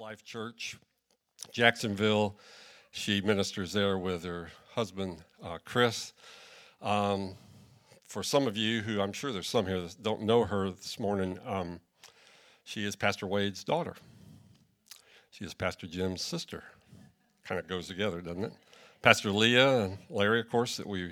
Life Church, Jacksonville. She ministers there with her husband, Chris. For some of you who, I'm sure there's some here that don't know her this morning, she is Pastor Wade's daughter. She is Pastor Jim's sister. Kind of goes together, doesn't it? Pastor Leah and Larry, of course, that we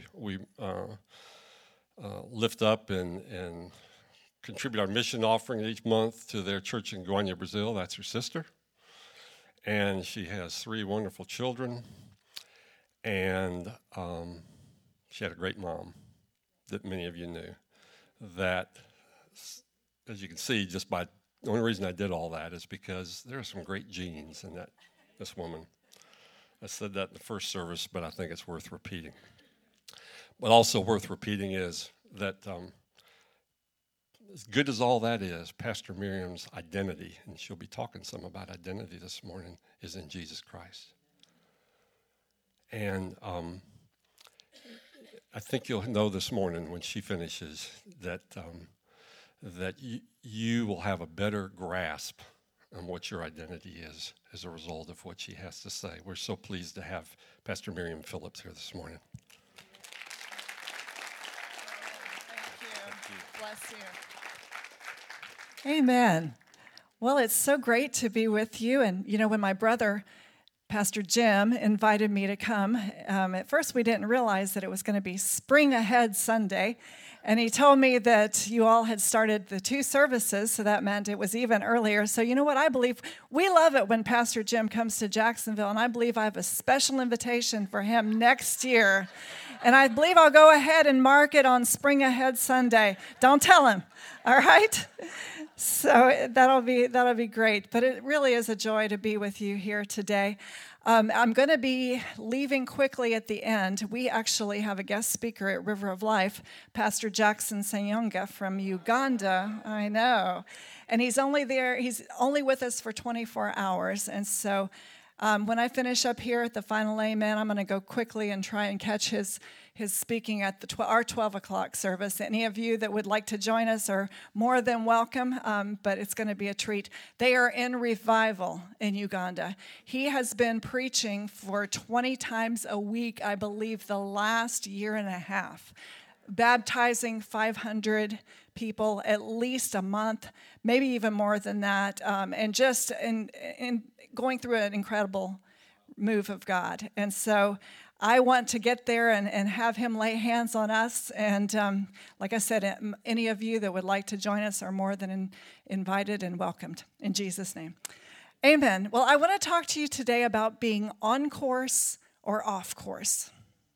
lift up and contribute our mission offering each month to their church in Goiânia, Brazil. That's her sister. And she has 3 wonderful children. And she had a great mom that many of you knew. That, as you can see, just by the only reason I did all that is because there are some great genes in this woman. I said that in the first service, but I think it's worth repeating. But also worth repeating is that as good as all that is, Pastor Miriam's identity, and she'll be talking some about identity this morning, is in Jesus Christ. And I think you'll know this morning when she finishes that you will have a better grasp on what your identity is as a result of what she has to say. We're so pleased to have Pastor Miriam Phillips here this morning. Thank you. Bless you. Amen. Well, it's so great to be with you. And, you know, when my brother, Pastor Jim, invited me to come, at first we didn't realize that it was going to be Spring Ahead Sunday. And he told me that you all had started the 2 services, so that meant it was even earlier. So you know what? I believe we love it when Pastor Jim comes to Jacksonville, and I believe I have a special invitation for him next year. And I believe I'll go ahead and mark it on Spring Ahead Sunday. Don't tell him, all right? So that'll be great. But it really is a joy to be with you here today. I'm going to be leaving quickly at the end. We actually have a guest speaker at River of Life, Pastor Jackson Senyonga from Uganda. I know. And he's only with us for 24 hours. And so when I finish up here at the final amen, I'm going to go quickly and try and catch his speaking at our 12 o'clock service. Any of you that would like to join us are more than welcome, but it's going to be a treat. They are in revival in Uganda. He has been preaching for 20 times a week, I believe, the last year and a half, baptizing 500 people at least a month, maybe even more than that, and just in going through an incredible move of God. And so I want to get there and have him lay hands on us. And like I said, any of you that would like to join us are more than invited and welcomed. In Jesus' name. Amen. Well, I want to talk to you today about being on course or off course.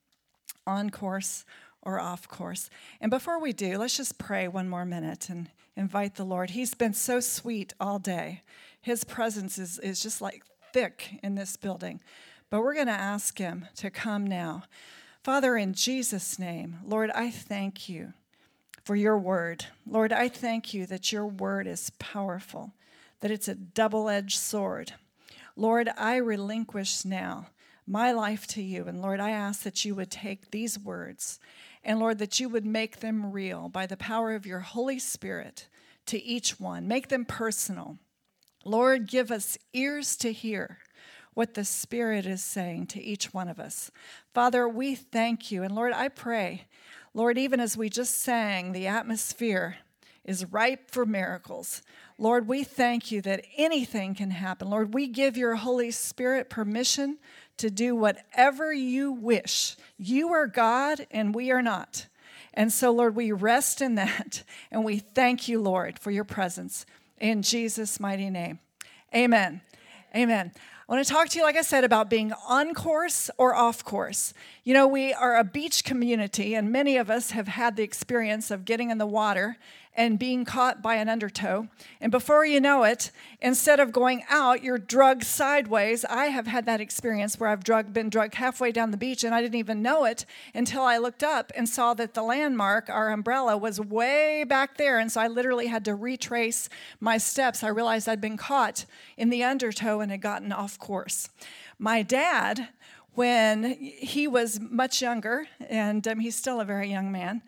On course or off course. And before we do, let's just pray one more minute and invite the Lord. He's been so sweet all day. His presence is just like thick in this building. But we're going to ask him to come now. Father, in Jesus' name, Lord, I thank you for your word. Lord, I thank you that your word is powerful, that it's a double-edged sword. Lord, I relinquish now my life to you. And Lord, I ask that you would take these words and Lord, that you would make them real by the power of your Holy Spirit to each one. Make them personal. Lord, give us ears to hear what the Spirit is saying to each one of us. Father, we thank you. And Lord, I pray, Lord, even as we just sang, the atmosphere is ripe for miracles. Lord, we thank you that anything can happen. Lord, we give your Holy Spirit permission to do whatever you wish. You are God and we are not. And so, Lord, we rest in that. And we thank you, Lord, for your presence. In Jesus' mighty name. Amen. Amen. I want to talk to you, like I said, about being on course or off course. You know, we are a beach community, and many of us have had the experience of getting in the water and being caught by an undertow. And before you know it, instead of going out, you're drugged sideways. I have had that experience where I've been drugged halfway down the beach, and I didn't even know it until I looked up and saw that the landmark, our umbrella, was way back there. And so I literally had to retrace my steps. I realized I'd been caught in the undertow and had gotten off course. My dad, when he was much younger, and he's still a very young man,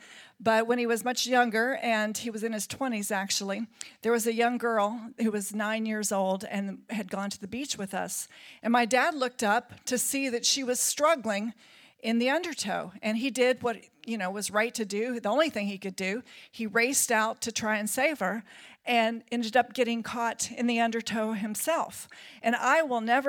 But when he was much younger, and he was in his 20s actually, there was a young girl who was 9 years old and had gone to the beach with us. And my dad looked up to see that she was struggling in the undertow. And he did what, was right to do, the only thing he could do. He raced out to try and save her and ended up getting caught in the undertow himself. And I will never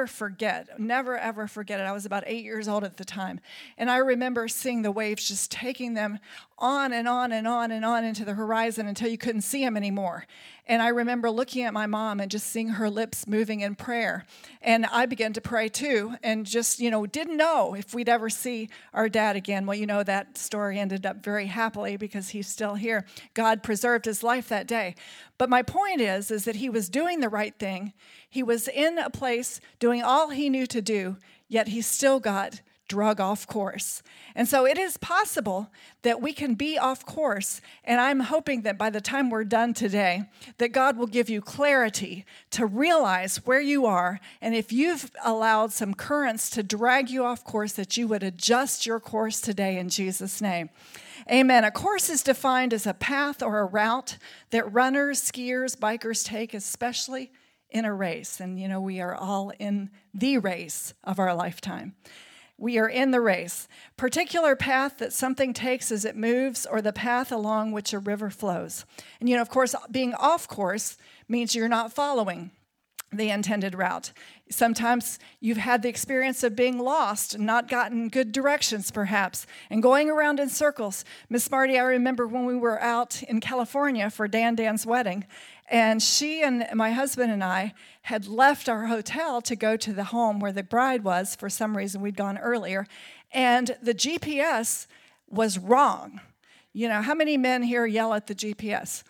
ever forget it. I was about 8 years old at the time. And I remember seeing the waves just taking them on and on and on and on into the horizon until you couldn't see them anymore. And I remember looking at my mom and just seeing her lips moving in prayer. And I began to pray too, and just, didn't know if we'd ever see our dad again. Well, that story ended up very happily because he's still here. God preserved his life that day. But my point is that he was doing the right thing. He was in a place doing all he knew to do, yet he still got drug off course. And so it is possible that we can be off course, and I'm hoping that by the time we're done today, that God will give you clarity to realize where you are, and if you've allowed some currents to drag you off course, that you would adjust your course today in Jesus' name. Amen. A course is defined as a path or a route that runners, skiers, bikers take, especially in a race. And, we are all in the race of our lifetime. We are in the race. Particular path that something takes as it moves, or the path along which a river flows. And, of course, being off course means you're not following the intended route. Sometimes you've had the experience of being lost and not gotten good directions, perhaps, and going around in circles. Miss Marty, I remember when we were out in California for Dan's wedding, and she and my husband and I had left our hotel to go to the home where the bride was. For some reason, we'd gone earlier, and the GPS was wrong. How many men here yell at the GPS?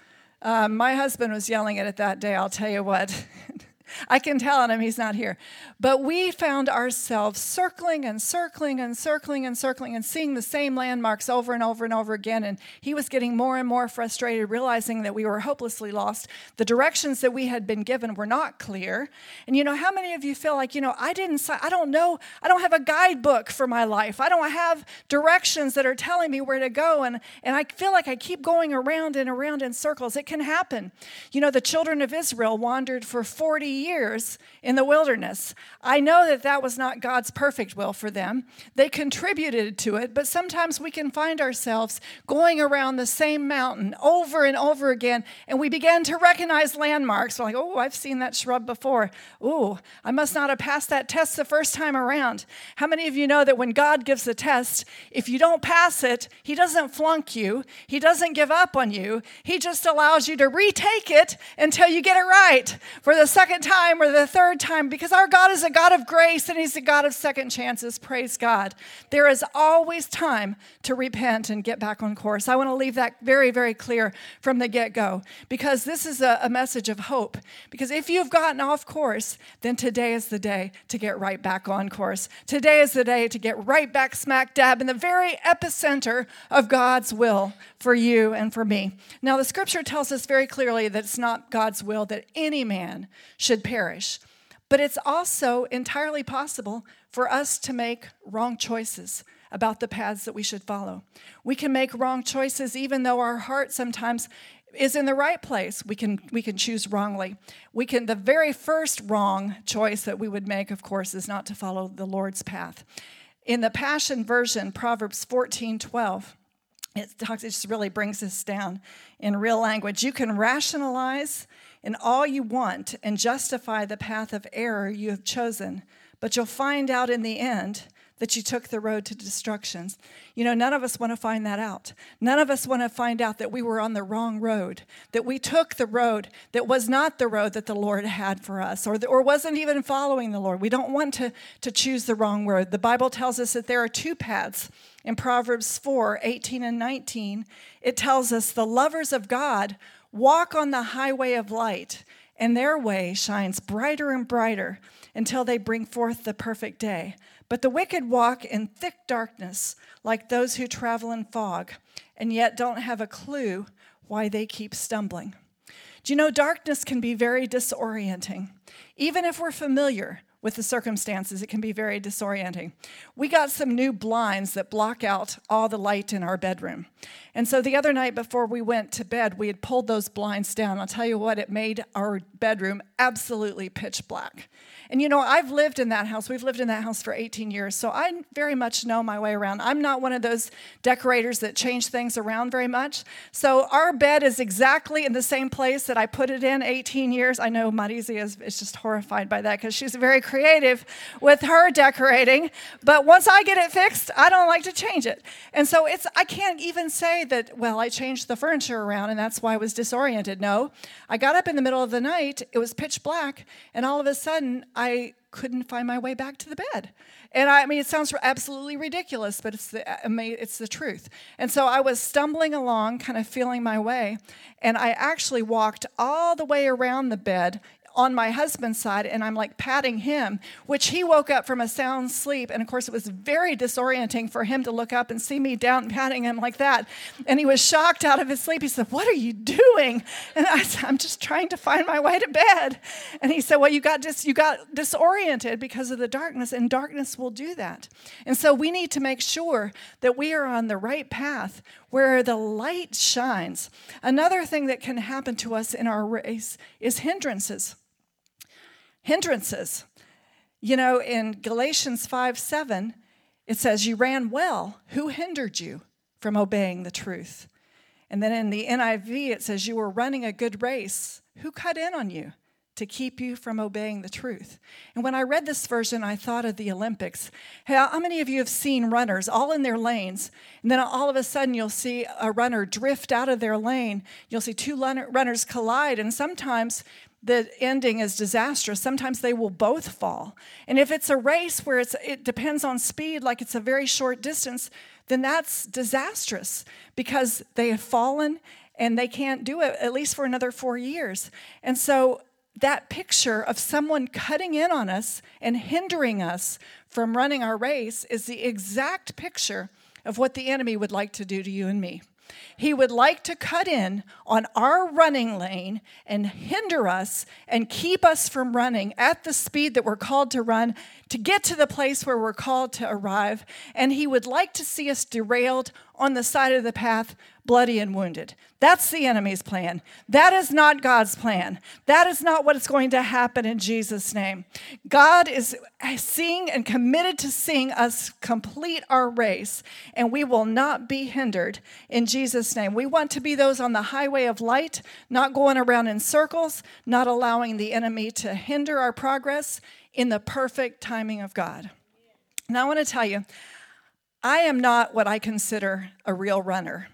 My husband was yelling at it that day, I'll tell you what. I can tell on him he's not here. But we found ourselves circling and circling and circling and circling and seeing the same landmarks over and over and over again. And he was getting more and more frustrated, realizing that we were hopelessly lost. The directions that we had been given were not clear. And how many of you feel like, I don't know, I don't have a guidebook for my life. I don't have directions that are telling me where to go. And I feel like I keep going around and around in circles. It can happen. The children of Israel wandered for 40 years in the wilderness. I know that was not God's perfect will for them. They contributed to it, but sometimes we can find ourselves going around the same mountain over and over again, and we begin to recognize landmarks. We're like, oh, I've seen that shrub before. Oh, I must not have passed that test the first time around. How many of you know that when God gives a test, if you don't pass it, he doesn't flunk you. He doesn't give up on you. He just allows you to retake it until you get it right for the second time or the third time, because our God is a God of grace and he's a God of second chances. Praise God. There is always time to repent and get back on course. I want to leave that very, very clear from the get-go, because this is a message of hope. Because if you've gotten off course, then today is the day to get right back on course. Today is the day to get right back smack dab in the very epicenter of God's will for you and for me. Now, the scripture tells us very clearly that it's not God's will that any man should perish. But it's also entirely possible for us to make wrong choices about the paths that we should follow. We can make wrong choices even though our heart sometimes is in the right place. We can choose wrongly. The very first wrong choice that we would make, of course, is not to follow the Lord's path. In the Passion Version, Proverbs 14:12, it just really brings this down in real language. You can rationalize in all you want and justify the path of error you have chosen, but you'll find out in the end that you took the road to destruction. None of us want to find that out. None of us want to find out that we were on the wrong road, that we took the road that was not the road that the Lord had for us, or wasn't even following the Lord. We don't want to choose the wrong road. The Bible tells us that there are two paths. In Proverbs 4:18 and 19, it tells us the lovers of God walk on the highway of light, and their way shines brighter and brighter until they bring forth the perfect day. But the wicked walk in thick darkness like those who travel in fog, and yet don't have a clue why they keep stumbling. Do you know, darkness can be very disorienting. Even if we're familiar with the circumstances, it can be very disorienting. We got some new blinds that block out all the light in our bedroom. And so the other night before we went to bed, we had pulled those blinds down. I'll tell you what, it made our bedroom absolutely pitch black. And you know, I've lived in that house. We've lived in that house for 18 years, so I very much know my way around. I'm not one of those decorators that change things around very much. So our bed is exactly in the same place that I put it in 18 years. I know Marizia is just horrified by that because she's very creative with her decorating. But once I get it fixed, I don't like to change it. And so I can't even say that, well, I changed the furniture around and that's why I was disoriented. No, I got up in the middle of the night, it was pitch black, and all of a sudden I couldn't find my way back to the bed. And I mean, it sounds absolutely ridiculous, but it's the truth. And so I was stumbling along, kind of feeling my way, and I actually walked all the way around the bed on my husband's side, and I'm like patting him, which he woke up from a sound sleep. And of course, it was very disorienting for him to look up and see me down patting him like that. And he was shocked out of his sleep. He said, "What are you doing?" And I said, "I'm just trying to find my way to bed." And he said, "Well, you got disoriented because of the darkness, and darkness will do that." And so we need to make sure that we are on the right path where the light shines. Another thing that can happen to us in our race is hindrances. Hindrances. You know, in Galatians 5:7, it says, "You ran well. Who hindered you from obeying the truth?" And then in the NIV, it says, "You were running a good race. Who cut in on you to keep you from obeying the truth?" And when I read this version, I thought of the Olympics. How many of you have seen runners all in their lanes, and then all of a sudden you'll see a runner drift out of their lane. You'll see two runners collide, and sometimes the ending is disastrous. Sometimes they will both fall. And if it's a race where it depends on speed, like it's a very short distance, then that's disastrous because they have fallen and they can't do it at least for another 4 years. And so that picture of someone cutting in on us and hindering us from running our race is the exact picture of what the enemy would like to do to you and me. He would like to cut in on our running lane and hinder us and keep us from running at the speed that we're called to run to get to the place where we're called to arrive. And he would like to see us derailed on the side of the path, bloody and wounded. That's the enemy's plan. That is not God's plan. That is not what is going to happen in Jesus' name. God is seeing and committed to seeing us complete our race, and we will not be hindered in Jesus' name. We want to be those on the highway of light, not going around in circles, not allowing the enemy to hinder our progress in the perfect timing of God. Now, I want to tell you, I am not what I consider a real runner.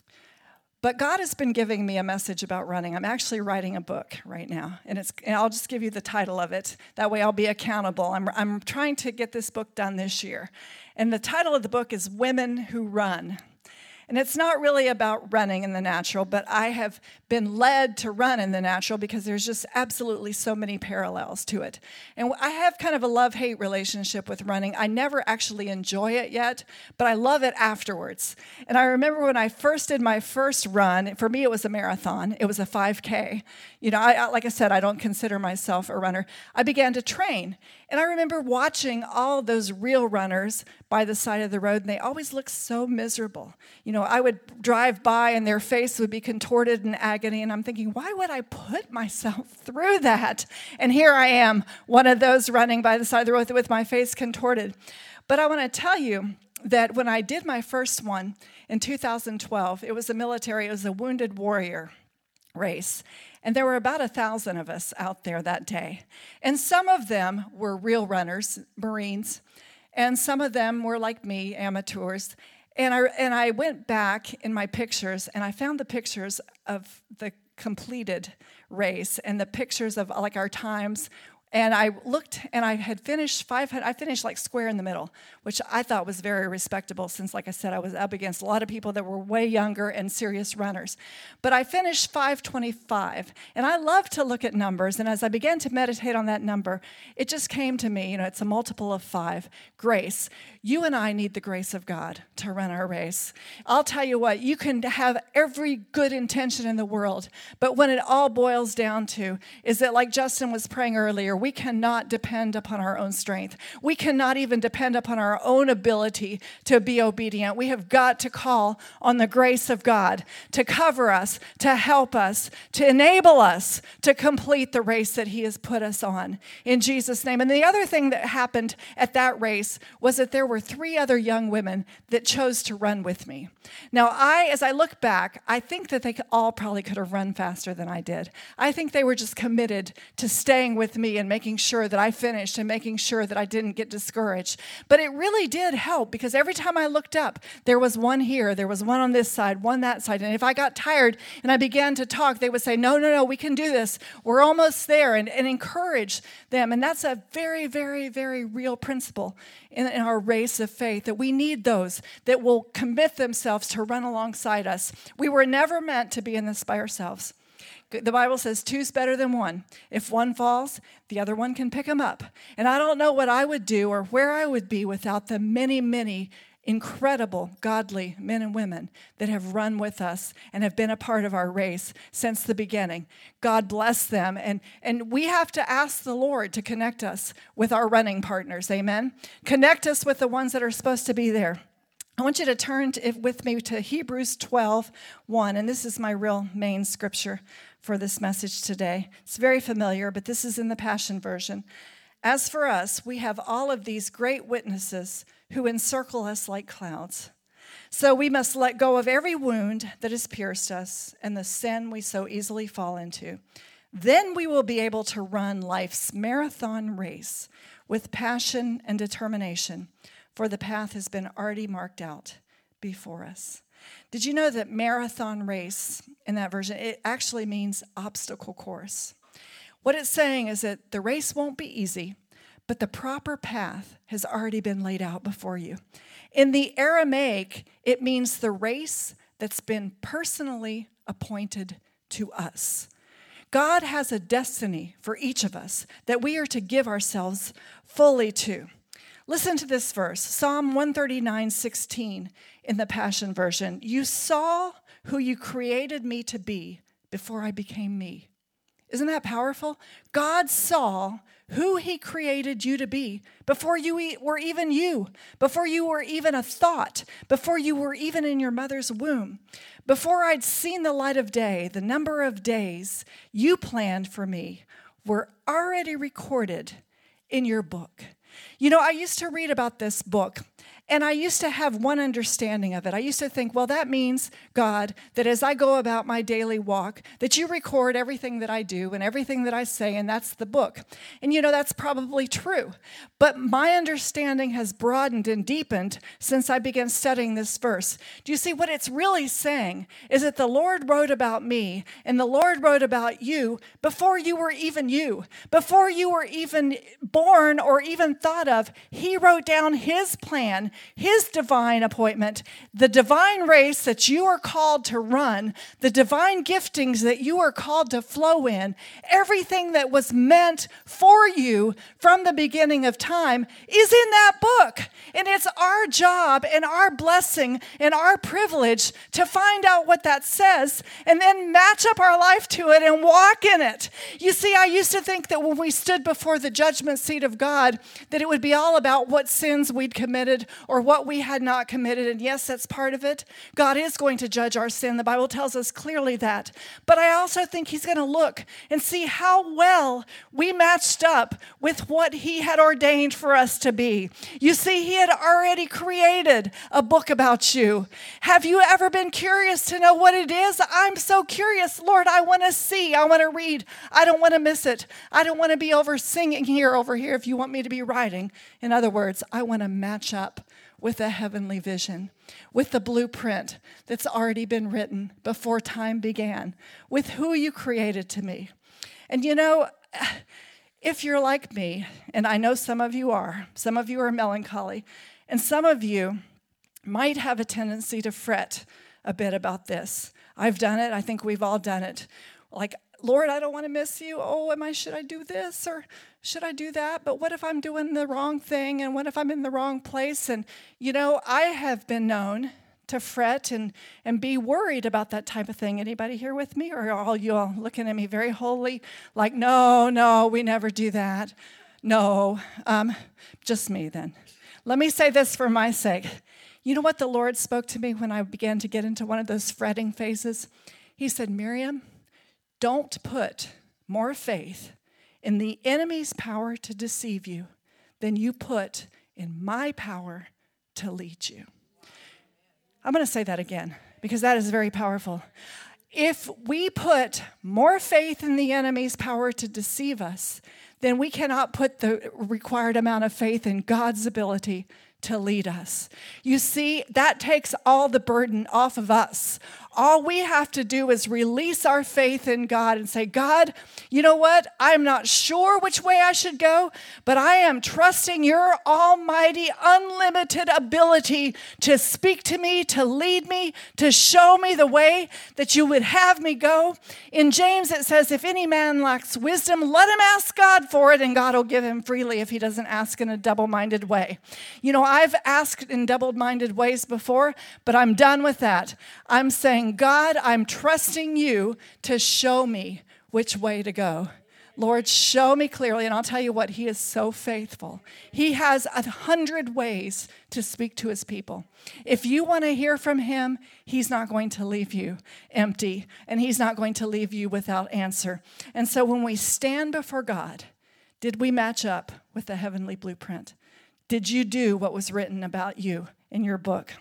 But God has been giving me a message about running. I'm actually writing a book right now, and I'll just give you the title of it. That way I'll be accountable. I'm trying to get this book done this year. And the title of the book is Women Who Run. And it's not really about running in the natural, but I have been led to run in the natural because there's just absolutely so many parallels to it. And I have kind of a love-hate relationship with running. I never actually enjoy it yet, but I love it afterwards. And I remember when I first did my first run, for me it was a marathon. It was a 5K. You know, like I said, I don't consider myself a runner. I began to train. And I remember watching all those real runners by the side of the road, and they always looked so miserable. You know, I would drive by and their face would be contorted in agony, and I'm thinking, why would I put myself through that? And here I am, one of those running by the side of the road with my face contorted. But I want to tell you that when I did my first one in 2012, it was a Wounded Warrior race. And there were about 1,000 of us out there that day. And some of them were real runners, Marines, and some of them were like me, amateurs. And I went back in my pictures, and I found the pictures of the completed race and the pictures of like our times And I looked, and I had finished 500. I finished like square in the middle, which I thought was very respectable since, like I said, I was up against a lot of people that were way younger and serious runners. But I finished 525, and I love to look at numbers. And as I began to meditate on that number, it just came to me, it's a multiple of 5, grace. You and I need the grace of God to run our race. I'll tell you what, you can have every good intention in the world, but when it all boils down to is that, like Justin was praying earlier, we cannot depend upon our own strength. We cannot even depend upon our own ability to be obedient. We have got to call on the grace of God to cover us, to help us, to enable us to complete the race that he has put us on in Jesus' name. And the other thing that happened at that race was that there were 3 other young women that chose to run with me. Now, as I look back, I think that they all probably could have run faster than I did. I think they were just committed to staying with me and making sure that I finished and making sure that I didn't get discouraged. But it really did help, because every time I looked up, there was one here, there was one on this side, one that side. And if I got tired and I began to talk, they would say, no, we can do this. We're almost there, and encourage them. And that's a very, very, very real principle in our race of faith, that we need those that will commit themselves to run alongside us. We were never meant to be in this by ourselves. The Bible says 2's better than 1. If one falls, the other one can pick him up. And I don't know what I would do or where I would be without the many, many incredible, godly men and women that have run with us and have been a part of our race since the beginning. God bless them. And we have to ask the Lord to connect us with our running partners. Amen? Connect us with the ones that are supposed to be there. I want you to turn with me to Hebrews 12:1, and this is my real main scripture for this message today. It's very familiar, but this is in the Passion Version. As for us, we have all of these great witnesses who encircle us like clouds. So we must let go of every wound that has pierced us and the sin we so easily fall into. Then we will be able to run life's marathon race with passion and determination, for the path has been already marked out before us. Did you know that marathon race, in that version, it actually means obstacle course? What it's saying is that the race won't be easy, but the proper path has already been laid out before you. In the Aramaic, it means the race that's been personally appointed to us. God has a destiny for each of us that we are to give ourselves fully to. Listen to this verse, Psalm 139:16 in the Passion Version. You saw who you created me to be before I became me. Isn't that powerful? God saw who he created you to be before you were even you, before you were even a thought, before you were even in your mother's womb. Before I'd seen the light of day, the number of days you planned for me were already recorded in your book. I used to read about this book, and I used to have one understanding of it. I used to think, well, that means, God, that as I go about my daily walk, that you record everything that I do and everything that I say, and that's the book. And that's probably true. But my understanding has broadened and deepened since I began studying this verse. Do you see what it's really saying is that the Lord wrote about me and the Lord wrote about you before you were even you, before you were even born or even thought of. He wrote down his plan, his divine appointment, the divine race that you are called to run, the divine giftings that you are called to flow in. Everything that was meant for you from the beginning of time is in that book. And it's our job and our blessing and our privilege to find out what that says and then match up our life to it and walk in it. You see, I used to think that when we stood before the judgment seat of God, that it would be all about what sins we'd committed or what we had not committed. And yes, that's part of it. God is going to judge our sin. The Bible tells us clearly that. But I also think he's going to look and see how well we matched up with what he had ordained for us to be. You see, he had already created a book about you. Have you ever been curious to know what it is? I'm so curious. Lord, I want to see. I want to read. I don't want to miss it. I don't want to be over singing here, over here, if you want me to be writing. In other words, I want to match up with a heavenly vision, with the blueprint that's already been written before time began, with who you created to me. And if you're like me, and I know some of you are melancholy, and some of you might have a tendency to fret a bit about this. I've done it. I think we've all done it. Like, Lord, I don't want to miss you. Oh, should I do this or should I do that? But what if I'm doing the wrong thing? And what if I'm in the wrong place? And, I have been known to fret and be worried about that type of thing. Anybody here with me? Or are all you all looking at me very holy? Like, no, we never do that. No, just me then. Let me say this for my sake. You know what the Lord spoke to me when I began to get into one of those fretting phases? He said, Miriam, don't put more faith in the enemy's power to deceive you than you put in my power to lead you. I'm going to say that again because that is very powerful. If we put more faith in the enemy's power to deceive us, then we cannot put the required amount of faith in God's ability to lead us. You see, that takes all the burden off of us. All we have to do is release our faith in God and say, God, you know what? I'm not sure which way I should go, but I am trusting your almighty, unlimited ability to speak to me, to lead me, to show me the way that you would have me go. In James, it says, if any man lacks wisdom, let him ask God for it, and God will give him freely if he doesn't ask in a double-minded way. I've asked in double-minded ways before, but I'm done with that. I'm saying, God, I'm trusting you to show me which way to go. Lord, show me clearly, and I'll tell you what, he is so faithful. He has 100 ways to speak to his people. If you want to hear from him, he's not going to leave you empty, and he's not going to leave you without answer. And so when we stand before God, did we match up with the heavenly blueprint? Did you do what was written about you in your book?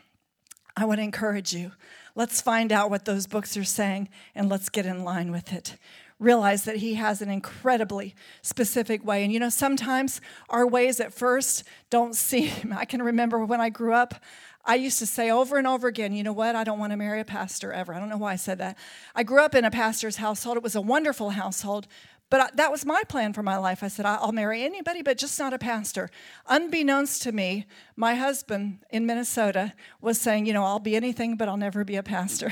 I want to encourage you. Let's find out what those books are saying, and let's get in line with it. Realize that he has an incredibly specific way. And sometimes our ways at first don't seem, I can remember when I grew up, I used to say over and over again, you know what, I don't want to marry a pastor ever. I don't know why I said that. I grew up in a pastor's household. It was a wonderful household. But that was my plan for my life. I said, I'll marry anybody, but just not a pastor. Unbeknownst to me, my husband in Minnesota was saying, I'll be anything, but I'll never be a pastor.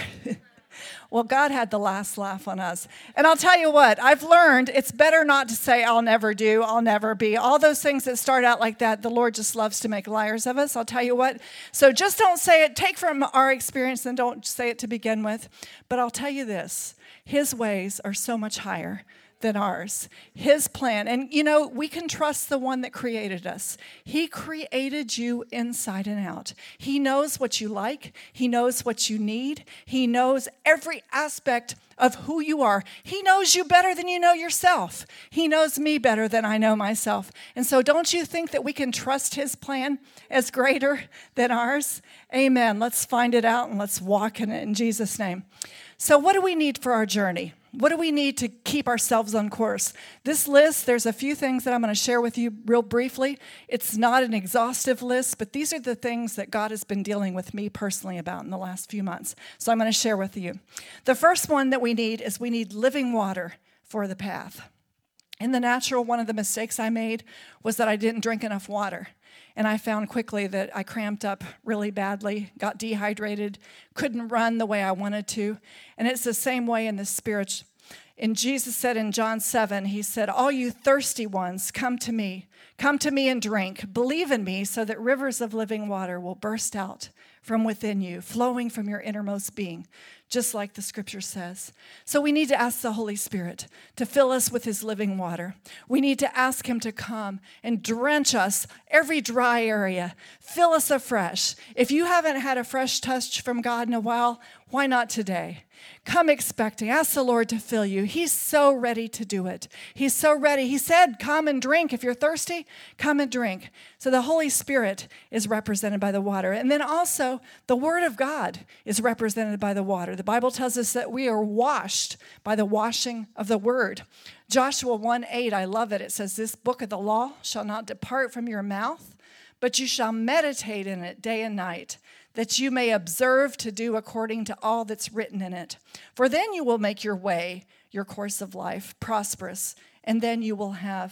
Well, God had the last laugh on us. And I'll tell you what, I've learned it's better not to say, I'll never do, I'll never be. All those things that start out like that, the Lord just loves to make liars of us. I'll tell you what. So just don't say it. Take from our experience and don't say it to begin with. But I'll tell you this, his ways are so much higher than ours. His plan. And, we can trust the one that created us. He created you inside and out. He knows what you like. He knows what you need. He knows every aspect of who you are. He knows you better than you know yourself. He knows me better than I know myself. And so don't you think that we can trust his plan as greater than ours? Amen. Let's find it out and let's walk in it in Jesus' name. So what do we need for our journey? What do we need to keep ourselves on course? This list, there's a few things that I'm going to share with you real briefly. It's not an exhaustive list, but these are the things that God has been dealing with me personally about in the last few months. So I'm going to share with you. The first one that we need is we need living water for the path. In the natural, one of the mistakes I made was that I didn't drink enough water. And I found quickly that I cramped up really badly, got dehydrated, couldn't run the way I wanted to. And it's the same way in the spirit. And Jesus said in John 7, he said, all you thirsty ones, come to me and drink. Believe in me so that rivers of living water will burst out from within you, flowing from your innermost being, just like the scripture says. So we need to ask the Holy Spirit to fill us with his living water. We need to ask him to come and drench us, every dry area, fill us afresh. If you haven't had a fresh touch from God in a while, why not today? Come expecting. Ask the Lord to fill you. He's so ready to do it. He's so ready. He said, come and drink. If you're thirsty, come and drink. So the Holy Spirit is represented by the water. And then also, the Word of God is represented by the water. The Bible tells us that we are washed by the washing of the Word. Joshua 1:8, I love it. It says, this book of the law shall not depart from your mouth, but you shall meditate in it day and night, that you may observe to do according to all that's written in it. For then you will make your way, your course of life, prosperous, and then you will have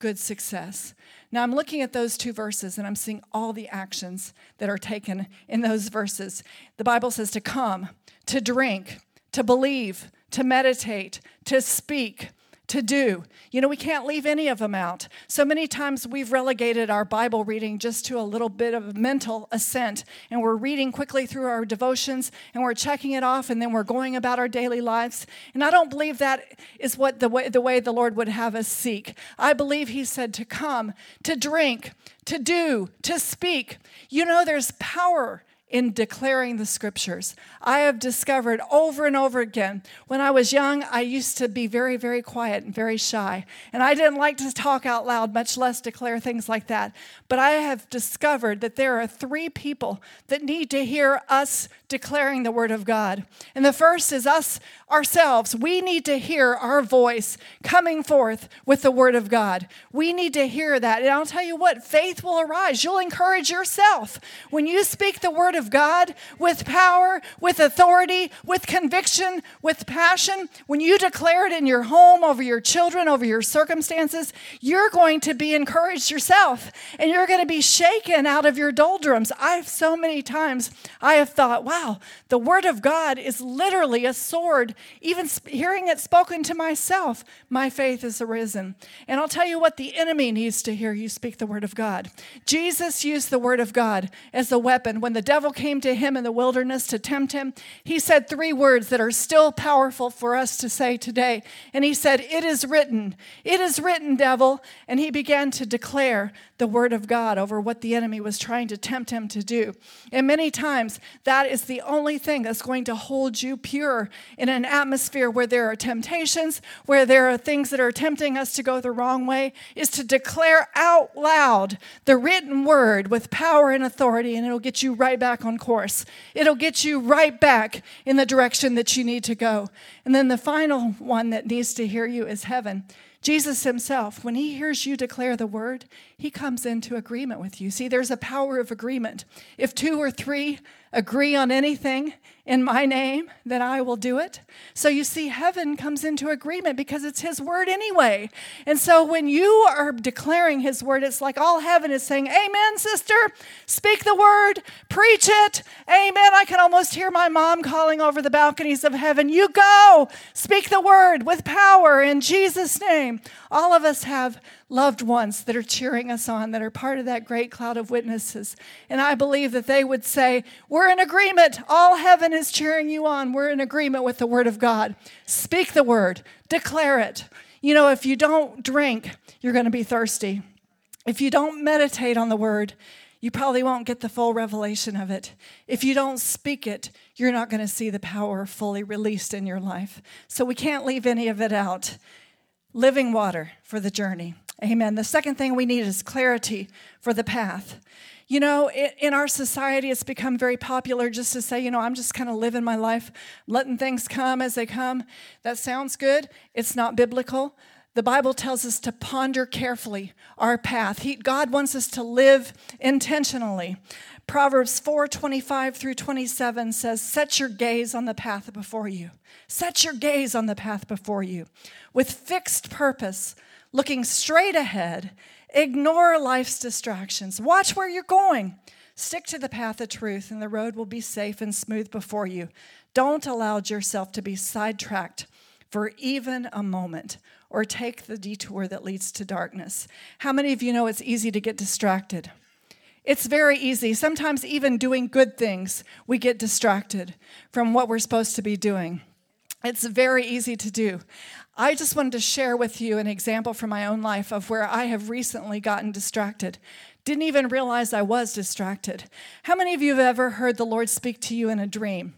good success. Now I'm looking at those two verses and I'm seeing all the actions that are taken in those verses. The Bible says to come, to drink, to believe, to meditate, to speak, to do. You know, we can't leave any of them out. So many times we've relegated our Bible reading just to a little bit of mental assent, and we're reading quickly through our devotions, and we're checking it off, and then we're going about our daily lives. And I don't believe that is what the way the Lord would have us seek. I believe he said to come, to drink, to do, to speak. You know, there's power in declaring the scriptures. I have discovered over and over again, when I was young, I used to be very, very quiet and very shy. And I didn't like to talk out loud, much less declare things like that. But I have discovered that there are 3 people that need to hear us declaring the word of God. And the first is us ourselves. We need to hear our voice coming forth with the word of God. We need to hear that. And I'll tell you what, faith will arise. You'll encourage yourself. When you speak the word of God with power, with authority, with conviction, with passion, when you declare it in your home, over your children, over your circumstances, you're going to be encouraged yourself, and you're going to be shaken out of your doldrums. So many times I have thought, wow, the word of God is literally a sword. Even hearing it spoken to myself, my faith has arisen. And I'll tell you what, the enemy needs to hear you speak the word of God. Jesus used the word of God as a weapon. When the devil came to him in the wilderness to tempt him, he said 3 words that are still powerful for us to say today. And he said, "It is written. It is written, devil." And he began to declare the word of God over what the enemy was trying to tempt him to do. And many times, that is the only thing that's going to hold you pure in an atmosphere where there are temptations, where there are things that are tempting us to go the wrong way, is to declare out loud the written word with power and authority, and it'll get you right back on course. It'll get you right back in the direction that you need to go. And then the final one that needs to hear you is heaven. Jesus himself, when he hears you declare the word, he comes into agreement with you. See, there's a power of agreement. If 2 or 3 agree on anything in my name, then I will do it. So you see, heaven comes into agreement because it's his word anyway. And so when you are declaring his word, it's like all heaven is saying, amen, sister, speak the word, preach it, amen. I can almost hear my mom calling over the balconies of heaven, you go, speak the word with power in Jesus' name. All of us have loved ones that are cheering us on, that are part of that great cloud of witnesses. And I believe that they would say, we're in agreement. All heaven is cheering you on. We're in agreement with the word of God. Speak the word. Declare it. You know, if you don't drink, you're going to be thirsty. If you don't meditate on the word, you probably won't get the full revelation of it. If you don't speak it, you're not going to see the power fully released in your life. So we can't leave any of it out. Living water for the journey. Amen. The second thing we need is clarity for the path. You know, in our society, it's become very popular just to say, you know, I'm just kind of living my life, letting things come as they come. That sounds good. It's not biblical. The Bible tells us to ponder carefully our path. God wants us to live intentionally. Proverbs 4:25 through 27 says, set your gaze on the path before you. Set your gaze on the path before you. With fixed purpose, looking straight ahead, ignore life's distractions. Watch where you're going. Stick to the path of truth, and the road will be safe and smooth before you. Don't allow yourself to be sidetracked for even a moment, or take the detour that leads to darkness. How many of you know it's easy to get distracted? It's very easy. Sometimes even doing good things, we get distracted from what we're supposed to be doing. It's very easy to do. I just wanted to share with you an example from my own life of where I have recently gotten distracted. Didn't even realize I was distracted. How many of you have ever heard the Lord speak to you in a dream?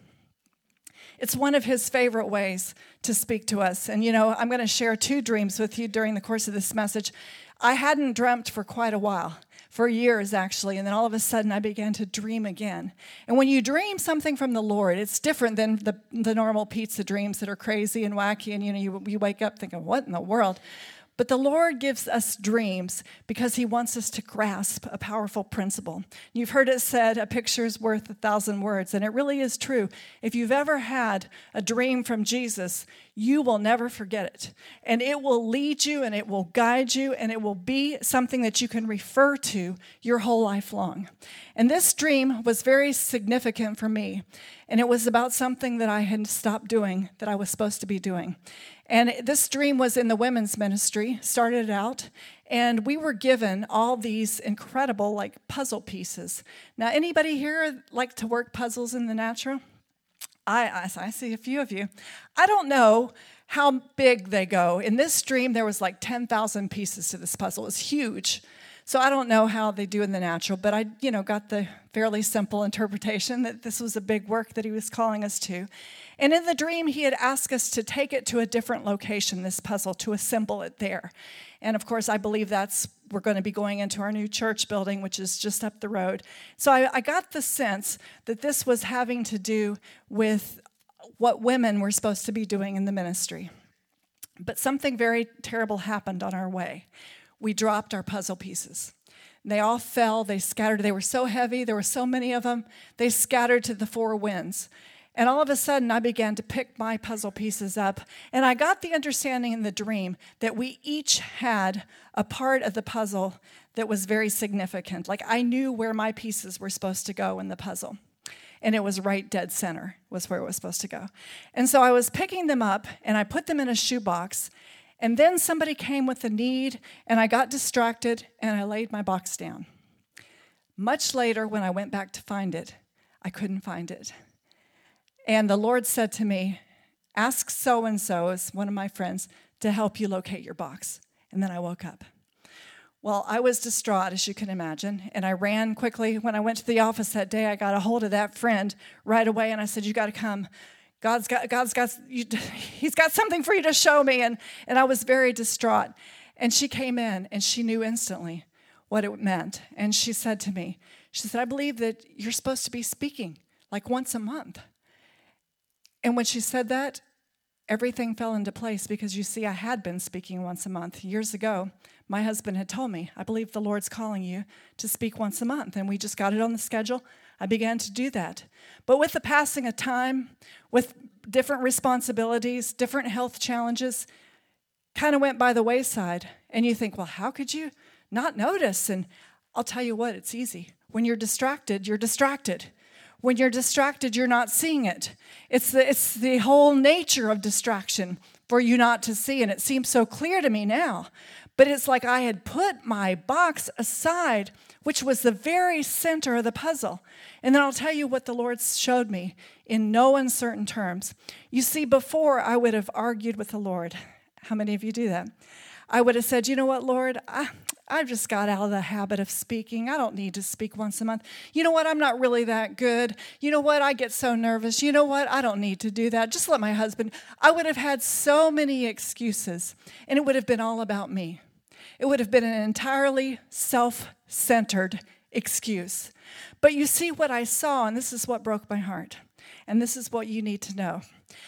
It's one of his favorite ways to speak to us. And, you know, I'm going to share 2 dreams with you during the course of this message. I hadn't dreamt for quite a while, for years actually, and then all of a sudden I began to dream again. And when you dream something from the Lord, it's different than the normal pizza dreams that are crazy and wacky, and, you know, you wake up thinking, what in the world? But the Lord gives us dreams because he wants us to grasp a powerful principle. You've heard it said, a picture is worth 1,000 words, and it really is true. If you've ever had a dream from Jesus, you will never forget it. And it will lead you, and it will guide you, and it will be something that you can refer to your whole life long. And this dream was very significant for me, and it was about something that I had stopped doing that I was supposed to be doing. And this dream was in the women's ministry, started out, and we were given all these incredible puzzle pieces. Now, anybody here like to work puzzles in the natural? I see a few of you. I don't know how big they go. In this dream, there was 10,000 pieces to this puzzle. It was huge. So I don't know how they do in the natural, but I, got the fairly simple interpretation that this was a big work that he was calling us to. And in the dream, he had asked us to take it to a different location, this puzzle, to assemble it there. And of course, I believe we're going to be going into our new church building, which is just up the road. So I got the sense that this was having to do with what women were supposed to be doing in the ministry. But something very terrible happened on our way. We dropped our puzzle pieces. They all fell, they scattered. They were so heavy, there were so many of them, they scattered to the four winds. And all of a sudden, I began to pick my puzzle pieces up, and I got the understanding in the dream that we each had a part of the puzzle that was very significant. I knew where my pieces were supposed to go in the puzzle, and it was right dead center was where it was supposed to go. And so I was picking them up, and I put them in a shoebox, and then somebody came with a need, and I got distracted, and I laid my box down. Much later, when I went back to find it, I couldn't find it. And the Lord said to me, ask so-and-so, as one of my friends, to help you locate your box. And then I woke up. Well, I was distraught, as you can imagine, and I ran quickly. When I went to the office that day, I got a hold of that friend right away, and I said, you got to come. He's got something for you to show me. And I was very distraught. And she came in, and she knew instantly what it meant. And she said to me, I believe that you're supposed to be speaking once a month. And when she said that, everything fell into place because, you see, I had been speaking once a month. Years ago, my husband had told me, I believe the Lord's calling you to speak once a month. And we just got it on the schedule. I began to do that. But with the passing of time, with different responsibilities, different health challenges, kind of went by the wayside. And you think, well, how could you not notice? And I'll tell you what, it's easy. When you're distracted, you're distracted. When you're distracted, you're not seeing it. It's the whole nature of distraction for you not to see, and it seems so clear to me now. But it's like I had put my box aside, which was the very center of the puzzle. And then I'll tell you what the Lord showed me in no uncertain terms. You see, before I would have argued with the Lord. How many of you do that? I would have said, you know what, Lord, I've just got out of the habit of speaking. I don't need to speak once a month. You know what? I'm not really that good. You know what? I get so nervous. You know what? I don't need to do that. Just let my husband. I would have had so many excuses, and it would have been all about me. It would have been an entirely self-centered excuse. But you see what I saw, and this is what broke my heart, and this is what you need to know.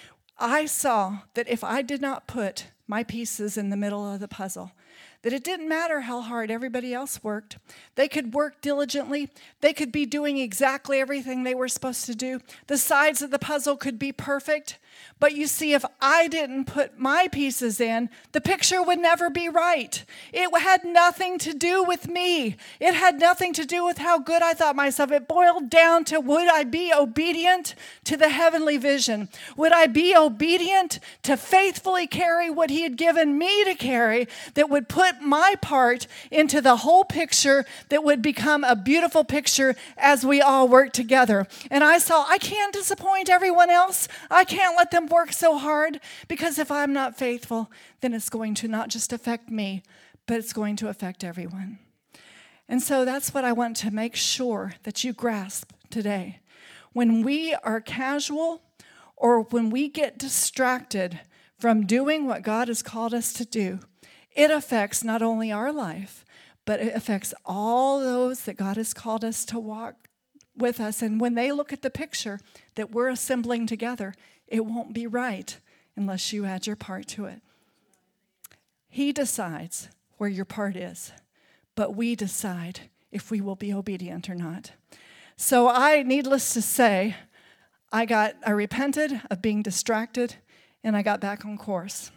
I saw that if I did not put my pieces in the middle of the puzzle, that it didn't matter how hard everybody else worked. They could work diligently. They could be doing exactly everything they were supposed to do. The sides of the puzzle could be perfect. But you see, if I didn't put my pieces in, the picture would never be right. It had nothing to do with me. It had nothing to do with how good I thought myself. It boiled down to, would I be obedient to the heavenly vision? Would I be obedient to faithfully carry what he had given me to carry, that would put my part into the whole picture, that would become a beautiful picture as we all work together? And I saw, I can't disappoint everyone else. I can't let them work so hard, because if I'm not faithful, then it's going to not just affect me, but it's going to affect everyone. And so that's what I want to make sure that you grasp today. When we are casual, or when we get distracted from doing what God has called us to do, it affects not only our life, but it affects all those that God has called us to walk with us. And when they look at the picture that we're assembling together, it won't be right unless you add your part to it. He decides where your part is, but we decide if we will be obedient or not. So needless to say, I repented of being distracted, and I got back on course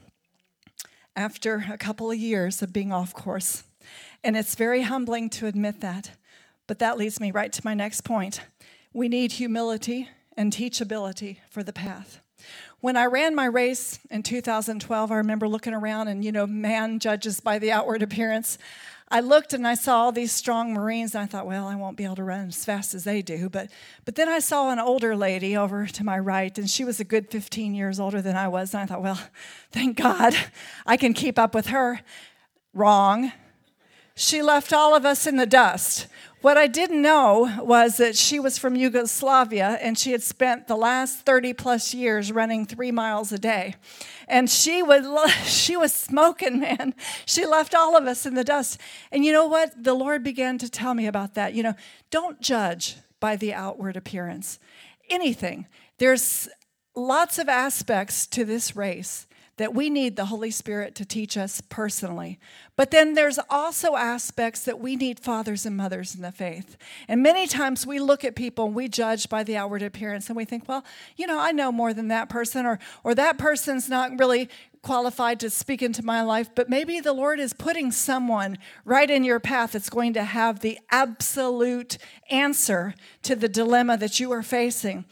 after a couple of years of being off course. And it's very humbling to admit that, but that leads me right to my next point. We need humility and teachability for the path. When I ran my race in 2012, I remember looking around and, man judges by the outward appearance. I looked and I saw all these strong Marines, and I thought, well, I won't be able to run as fast as they do. But then I saw an older lady over to my right, and she was a good 15 years older than I was. And I thought, well, thank God I can keep up with her. Wrong. She left all of us in the dust. What I didn't know was that she was from Yugoslavia, and she had spent the last 30 plus years running 3 miles a day. And she was smoking, man. She left all of us in the dust. And you know what? The Lord began to tell me about that. Don't judge by the outward appearance. Anything. There's lots of aspects to this race that we need the Holy Spirit to teach us personally. But then there's also aspects that we need fathers and mothers in the faith. And many times we look at people and we judge by the outward appearance, and we think, well, I know more than that person, or that person's not really qualified to speak into my life, but maybe the Lord is putting someone right in your path that's going to have the absolute answer to the dilemma that you are facing.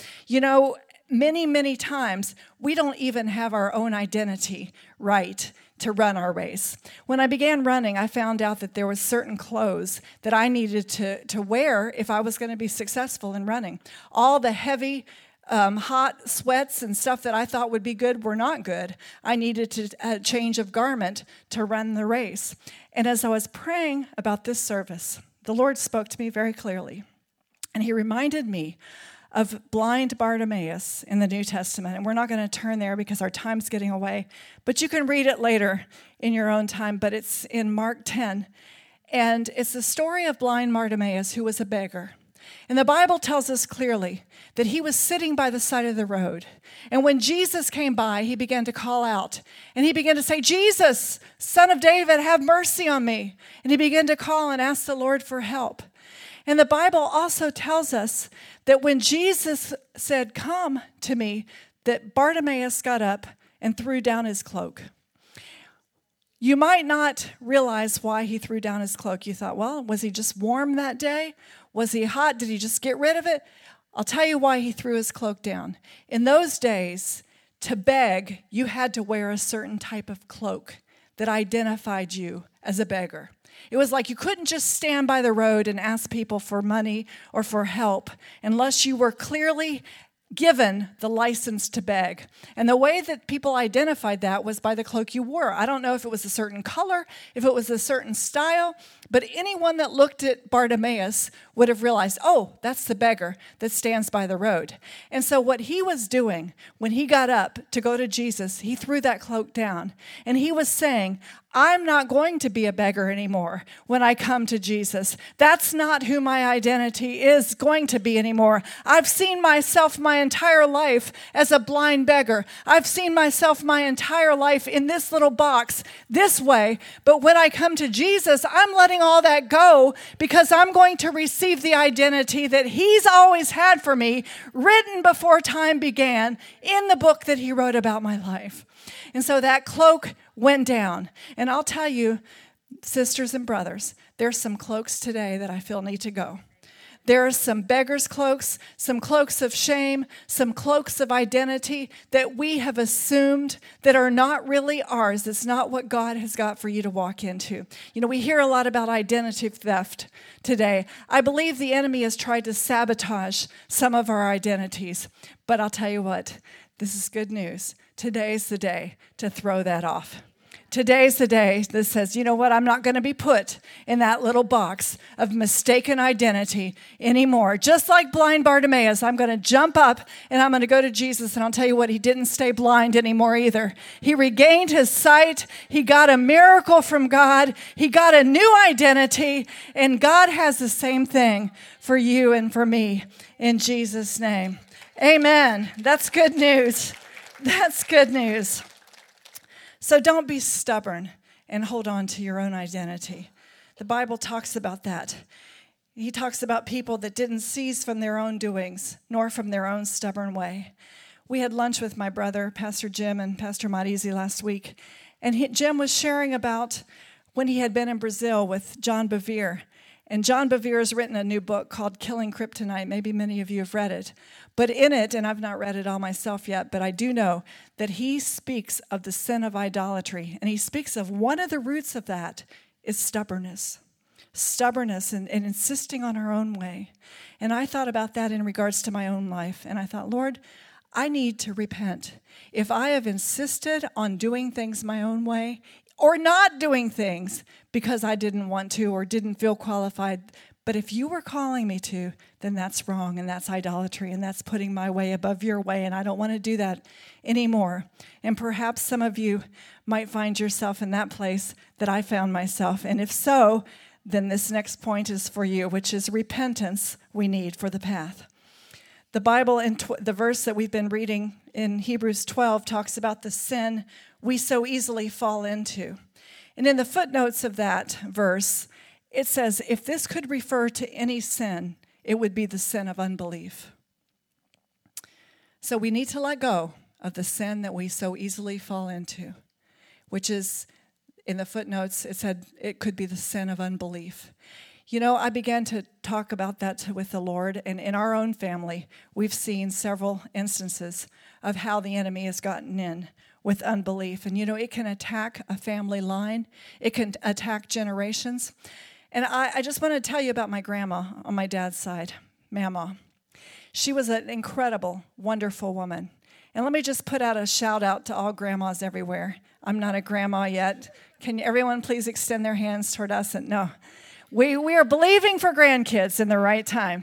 Many, many times, we don't even have our own identity right to run our race. When I began running, I found out that there was certain clothes that I needed to wear if I was going to be successful in running. All the heavy, hot sweats and stuff that I thought would be good were not good. I needed a change of garment to run the race. And as I was praying about this service, the Lord spoke to me very clearly. And he reminded me of blind Bartimaeus in the New Testament. And we're not going to turn there because our time's getting away. But you can read it later in your own time. But it's in Mark 10. And it's the story of blind Bartimaeus, who was a beggar. And the Bible tells us clearly that he was sitting by the side of the road. And when Jesus came by, he began to call out. And he began to say, Jesus, Son of David, have mercy on me. And he began to call and ask the Lord for help. And the Bible also tells us that when Jesus said, come to me, that Bartimaeus got up and threw down his cloak. You might not realize why he threw down his cloak. You thought, well, was he just warm that day? Was he hot? Did he just get rid of it? I'll tell you why he threw his cloak down. In those days, to beg, you had to wear a certain type of cloak that identified you as a beggar. It was like you couldn't just stand by the road and ask people for money or for help unless you were clearly given the license to beg. And the way that people identified that was by the cloak you wore. I don't know if it was a certain color, if it was a certain style, but anyone that looked at Bartimaeus would have realized, oh, that's the beggar that stands by the road. And so what he was doing when he got up to go to Jesus, he threw that cloak down. And he was saying, I'm not going to be a beggar anymore when I come to Jesus. That's not who my identity is going to be anymore. I've seen myself my entire life as a blind beggar. I've seen myself my entire life in this little box this way. But when I come to Jesus, I'm letting all that go because I'm going to receive the identity that he's always had for me, written before time began in the book that he wrote about my life. And so that cloak went down. And I'll tell you, sisters and brothers, there's some cloaks today that I feel need to go. There are some beggar's cloaks, some cloaks of shame, some cloaks of identity that we have assumed that are not really ours. It's not what God has got for you to walk into. We hear a lot about identity theft today. I believe the enemy has tried to sabotage some of our identities. But I'll tell you what, this is good news. Today's the day to throw that off. Today's the day that says, you know what, I'm not going to be put in that little box of mistaken identity anymore. Just like blind Bartimaeus, I'm going to jump up and I'm going to go to Jesus. And I'll tell you what, he didn't stay blind anymore either. He regained his sight. He got a miracle from God. He got a new identity. And God has the same thing for you and for me in Jesus' name. Amen. That's good news. That's good news. So don't be stubborn and hold on to your own identity. The Bible talks about that. He talks about people that didn't cease from their own doings, nor from their own stubborn way. We had lunch with my brother, Pastor Jim, and Pastor Madizi last week, and Jim was sharing about when he had been in Brazil with John Bevere. And John Bevere has written a new book called Killing Kryptonite. Maybe many of you have read it. But in it, and I've not read it all myself yet, but I do know that he speaks of the sin of idolatry. And he speaks of one of the roots of that is stubbornness. Stubbornness and insisting on our own way. And I thought about that in regards to my own life. And I thought, Lord, I need to repent. If I have insisted on doing things my own way, or not doing things because I didn't want to or didn't feel qualified. But if you were calling me to, then that's wrong, and that's idolatry, and that's putting my way above your way, and I don't want to do that anymore. And perhaps some of you might find yourself in that place that I found myself. And if so, then this next point is for you, which is repentance we need for the path. The Bible, in the verse that we've been reading in Hebrews 12, talks about the sin we so easily fall into. And in the footnotes of that verse, it says, if this could refer to any sin, it would be the sin of unbelief. So we need to let go of the sin that we so easily fall into, which is, in the footnotes, it said it could be the sin of unbelief. You know, I began to talk about that with the Lord, and in our own family, we've seen several instances of how the enemy has gotten in with unbelief. And, you know, it can attack a family line. It can attack generations. And I just want to tell you about my grandma on my dad's side, Mama. She was an incredible, wonderful woman. And let me just put out a shout out to all grandmas everywhere. I'm not a grandma yet. Can everyone please extend their hands toward us? And no, we are believing for grandkids in the right time.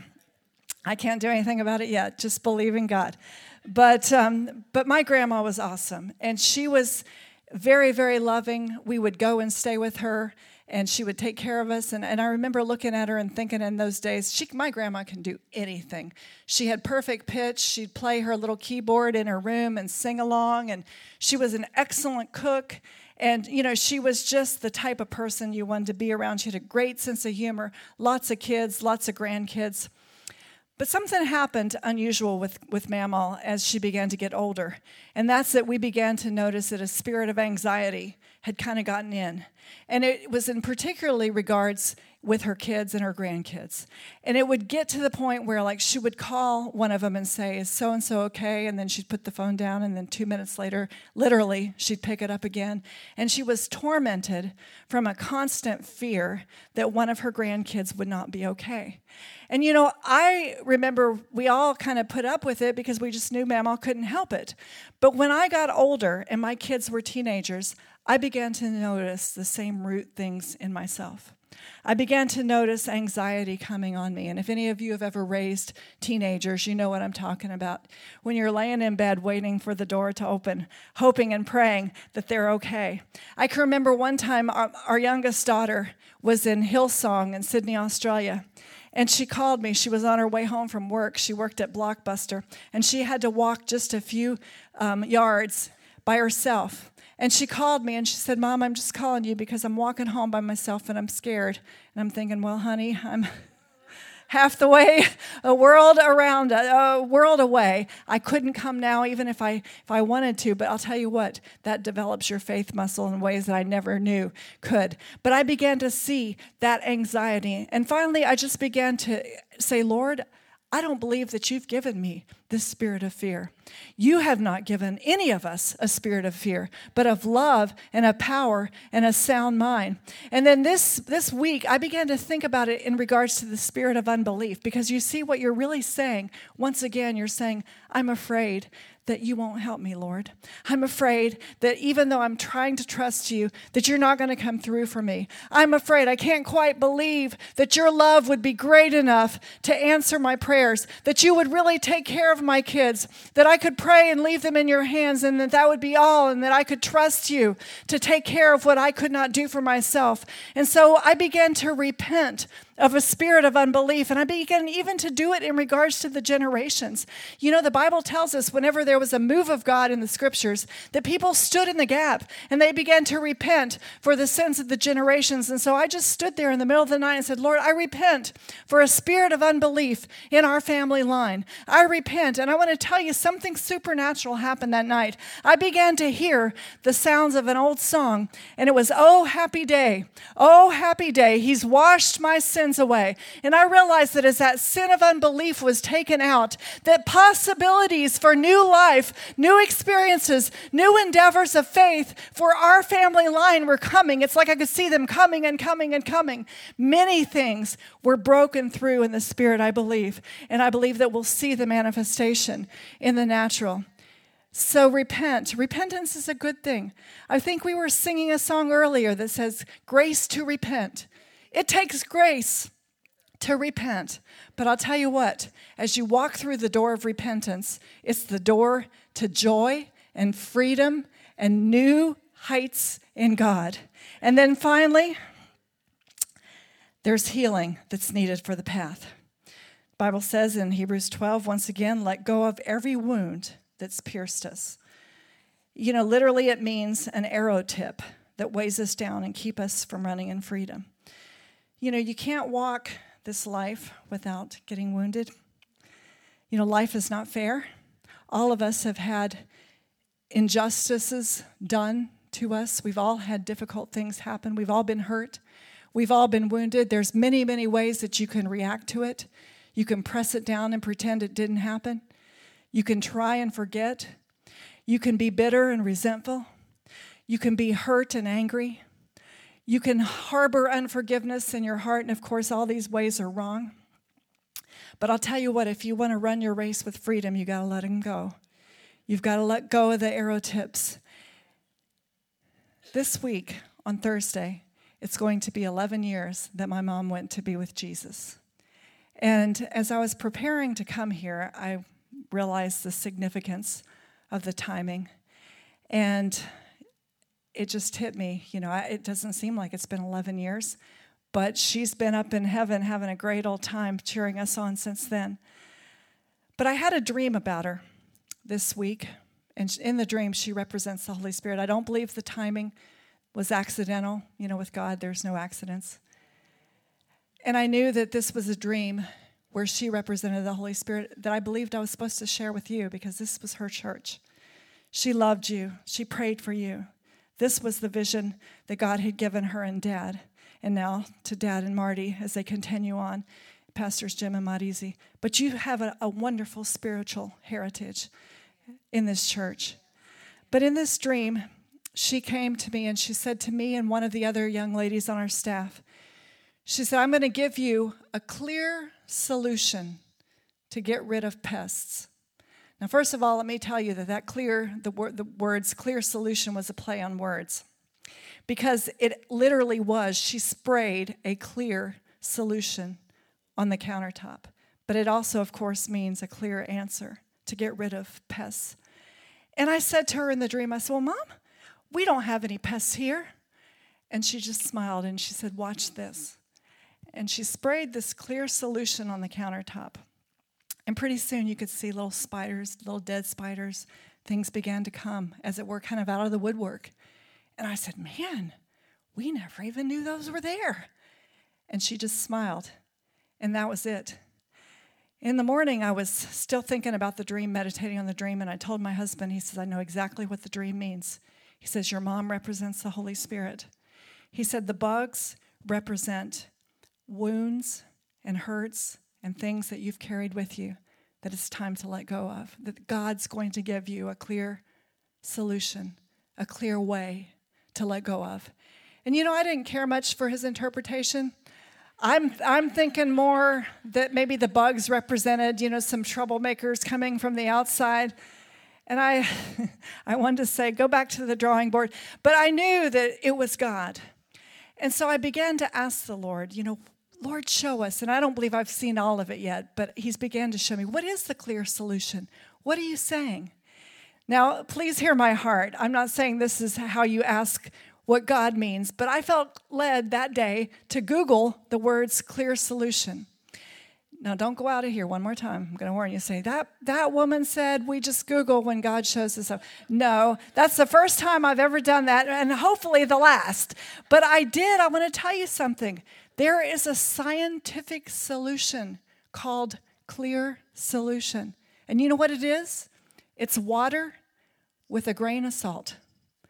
I can't do anything about it yet, just believe in God. But my grandma was awesome, and she was very, very loving. We would go and stay with her, and she would take care of us. And I remember looking at her and thinking in those days, my grandma can do anything. She had perfect pitch. She'd play her little keyboard in her room and sing along, and she was an excellent cook. And, you know, she was just the type of person you wanted to be around. She had a great sense of humor, lots of kids, lots of grandkids. But something happened unusual with Mama as she began to get older. And that's that we began to notice that a spirit of anxiety had kind of gotten in. And it was in particularly regards with her kids and her grandkids. And it would get to the point where, like, she would call one of them and say, is so-and-so okay? And then she'd put the phone down, and then 2 minutes later, literally, she'd pick it up again. And she was tormented from a constant fear that one of her grandkids would not be okay. And, you know, I remember we all kind of put up with it because we just knew Mama couldn't help it. But when I got older and my kids were teenagers, I began to notice the same root things in myself. I began to notice anxiety coming on me. And if any of you have ever raised teenagers, you know what I'm talking about. When you're laying in bed waiting for the door to open, hoping and praying that they're okay. I can remember one time our youngest daughter was in Hillsong in Sydney, Australia. And she called me. She was on her way home from work. She worked at Blockbuster. And she had to walk just a few yards by herself. And she called me and she said, Mom, I'm just calling you because I'm walking home by myself and I'm scared. And I'm thinking, well, honey, I'm half the way, a world away. I couldn't come now even if I wanted to, but I'll tell you what, that develops your faith muscle in ways that I never knew could. But I began to see that anxiety. And finally, I just began to say, Lord, I don't believe that you've given me this spirit of fear. You have not given any of us a spirit of fear, but of love and of power and a sound mind. And then this week, I began to think about it in regards to the spirit of unbelief, because you see what you're really saying. Once again, you're saying, I'm afraid that you won't help me, Lord. I'm afraid that even though I'm trying to trust you, that you're not going to come through for me. I'm afraid I can't quite believe that your love would be great enough to answer my prayers, that you would really take care of my kids, that I could pray and leave them in your hands, and that would be all, and that I could trust you to take care of what I could not do for myself. And so I began to repent of a spirit of unbelief. And I began even to do it in regards to the generations. You know, the Bible tells us whenever there was a move of God in the scriptures, that people stood in the gap and they began to repent for the sins of the generations. And so I just stood there in the middle of the night and said, Lord, I repent for a spirit of unbelief in our family line. I repent. And I want to tell you, something supernatural happened that night. I began to hear the sounds of an old song, and it was, "Oh, happy day, oh, happy day, he's washed my sins away." And I realized that as that sin of unbelief was taken out, that possibilities for new life, new experiences, new endeavors of faith for our family line were coming. It's like I could see them coming and coming and coming. Many things were broken through in the spirit, I believe. And I believe that we'll see the manifestation in the natural. So repent. Repentance is a good thing. I think we were singing a song earlier that says, grace to repent. It takes grace to repent. But I'll tell you what, as you walk through the door of repentance, it's the door to joy and freedom and new heights in God. And then finally, there's healing that's needed for the path. The Bible says in Hebrews 12, once again, let go of every wound that's pierced us. You know, literally it means an arrow tip that weighs us down and keep us from running in freedom. You know, you can't walk this life without getting wounded. You know, life is not fair. All of us have had injustices done to us. We've all had difficult things happen. We've all been hurt. We've all been wounded. There's many, many ways that you can react to it. You can press it down and pretend it didn't happen. You can try and forget. You can be bitter and resentful. You can be hurt and angry. You can harbor unforgiveness in your heart, and of course, all these ways are wrong. But I'll tell you what, if you want to run your race with freedom, you got to let them go. You've got to let go of the arrow tips. This week, on Thursday, it's going to be 11 years that my mom went to be with Jesus. And as I was preparing to come here, I realized the significance of the timing. And it just hit me. You know, it doesn't seem like it's been 11 years, but she's been up in heaven having a great old time cheering us on since then. But I had a dream about her this week, and in the dream, she represents the Holy Spirit. I don't believe the timing was accidental. You know, with God, there's no accidents. And I knew that this was a dream where she represented the Holy Spirit that I believed I was supposed to share with you because this was her church. She loved you. She prayed for you. This was the vision that God had given her and Dad, and now to Dad and Marty as they continue on, Pastors Jim and Marizi. But you have a wonderful spiritual heritage in this church. But in this dream, she came to me and she said to me and one of the other young ladies on our staff, she said, I'm going to give you a clear solution to get rid of pests. Now, first of all, let me tell you the words clear solution was a play on words. Because it literally was, she sprayed a clear solution on the countertop. But it also, of course, means a clear answer to get rid of pests. And I said to her in the dream, I said, well, Mom, we don't have any pests here. And she just smiled and she said, watch this. And she sprayed this clear solution on the countertop. And pretty soon you could see little spiders, little dead spiders. Things began to come, as it were, kind of out of the woodwork. And I said, man, we never even knew those were there. And she just smiled. And that was it. In the morning, I was still thinking about the dream, meditating on the dream. And I told my husband, he says, I know exactly what the dream means. He says, your mom represents the Holy Spirit. He said, the bugs represent wounds and hurts and things that you've carried with you that it's time to let go of, that God's going to give you a clear solution, a clear way to let go of. And you know, I didn't care much for his interpretation. I'm thinking more that maybe the bugs represented, you know, some troublemakers coming from the outside. And I wanted to say, go back to the drawing board. But I knew that it was God. And so I began to ask the Lord, you know, Lord, show us. And I don't believe I've seen all of it yet, but he's began to show me, what is the clear solution? What are you saying? Now, please hear my heart. I'm not saying this is how you ask what God means, but I felt led that day to Google the words clear solution. Now, don't go out of here one more time. I'm going to warn you. Say, that woman said we just Google when God shows us up. No, that's the first time I've ever done that, and hopefully the last. But I did. I want to tell you something. There is a scientific solution called clear solution. And you know what it is? It's water with a grain of salt.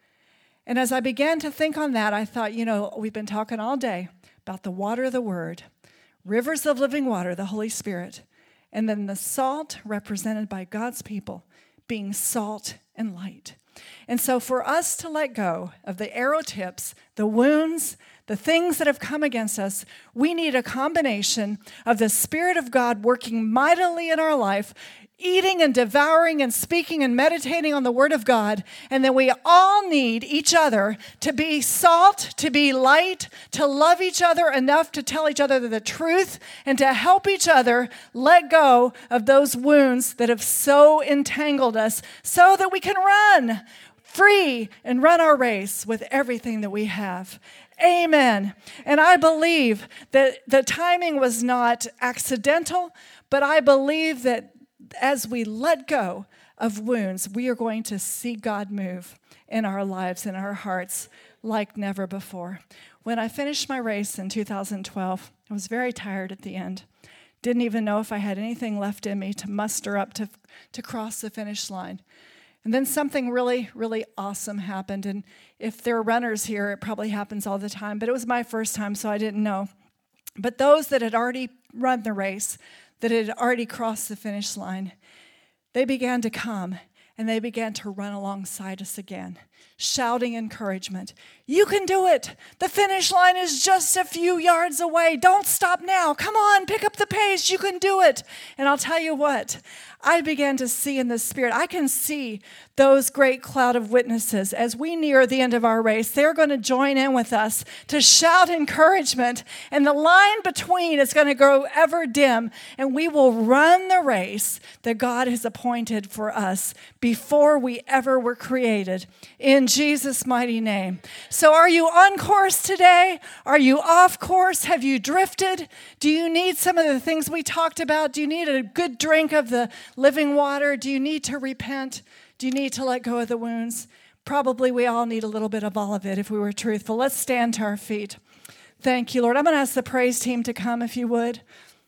And as I began to think on that, I thought, we've been talking all day about the water of the Word, rivers of living water, the Holy Spirit, and then the salt represented by God's people being salt and light. And so for us to let go of the arrow tips, the wounds, the things that have come against us, we need a combination of the Spirit of God working mightily in our life, eating and devouring and speaking and meditating on the Word of God, and then we all need each other to be salt, to be light, to love each other enough to tell each other the truth, and to help each other let go of those wounds that have so entangled us so that we can run free and run our race with everything that we have. Amen. And I believe that the timing was not accidental, but I believe that as we let go of wounds, we are going to see God move in our lives, in our hearts, like never before. When I finished my race in 2012, I was very tired at the end. Didn't even know if I had anything left in me to muster up to cross the finish line. And then something really, really awesome happened. And if there are runners here, it probably happens all the time. But it was my first time, so I didn't know. But those that had already run the race, that had already crossed the finish line, they began to come and they began to run alongside us again, shouting encouragement. You can do it. The finish line is just a few yards away. Don't stop now. Come on, pick up the pace. You can do it. And I'll tell you what, I began to see in the Spirit. I can see those great cloud of witnesses as we near the end of our race. They're going to join in with us to shout encouragement, and the line between is going to grow ever dim, and we will run the race that God has appointed for us before we ever were created, in Jesus' mighty name. So are you on course today? Are you off course? Have you drifted? Do you need some of the things we talked about? Do you need a good drink of the living water? Do you need to repent? Do you need to let go of the wounds? Probably we all need a little bit of all of it if we were truthful. Let's stand to our feet. Thank you, Lord. I'm going to ask the praise team to come if you would.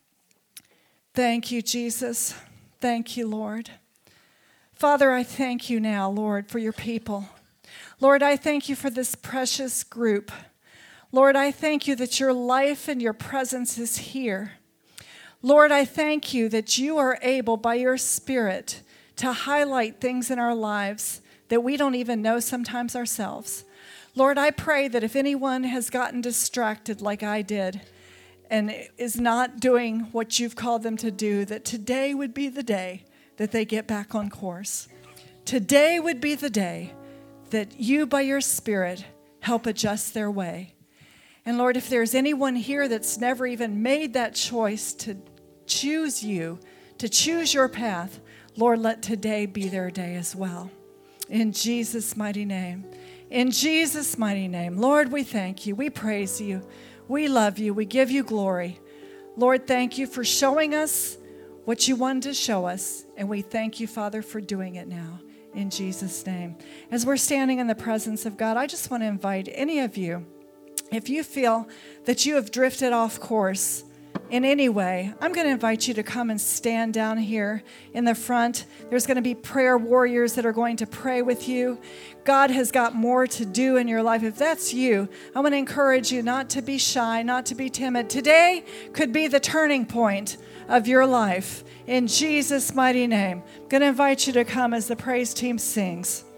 Thank you, Jesus. Thank you, Lord. Father, I thank you now, Lord, for your people. Lord, I thank you for this precious group. Lord, I thank you that your life and your presence is here. Lord, I thank you that you are able by your Spirit to highlight things in our lives that we don't even know sometimes ourselves. Lord, I pray that if anyone has gotten distracted like I did and is not doing what you've called them to do, that today would be the day that they get back on course. Today would be the day that you, by your Spirit, help adjust their way. And Lord, if there's anyone here that's never even made that choice to choose you, to choose your path, Lord, let today be their day as well. In Jesus' mighty name. In Jesus' mighty name. Lord, we thank you. We praise you. We love you. We give you glory. Lord, thank you for showing us what you wanted to show us. And we thank you, Father, for doing it now. In Jesus' name. As we're standing in the presence of God, I just want to invite any of you, if you feel that you have drifted off course in any way, I'm going to invite you to come and stand down here in the front. There's going to be prayer warriors that are going to pray with you. God has got more to do in your life. If that's you, I want to encourage you not to be shy, not to be timid. Today could be the turning point of your life. In Jesus' mighty name, I'm going to invite you to come as the praise team sings.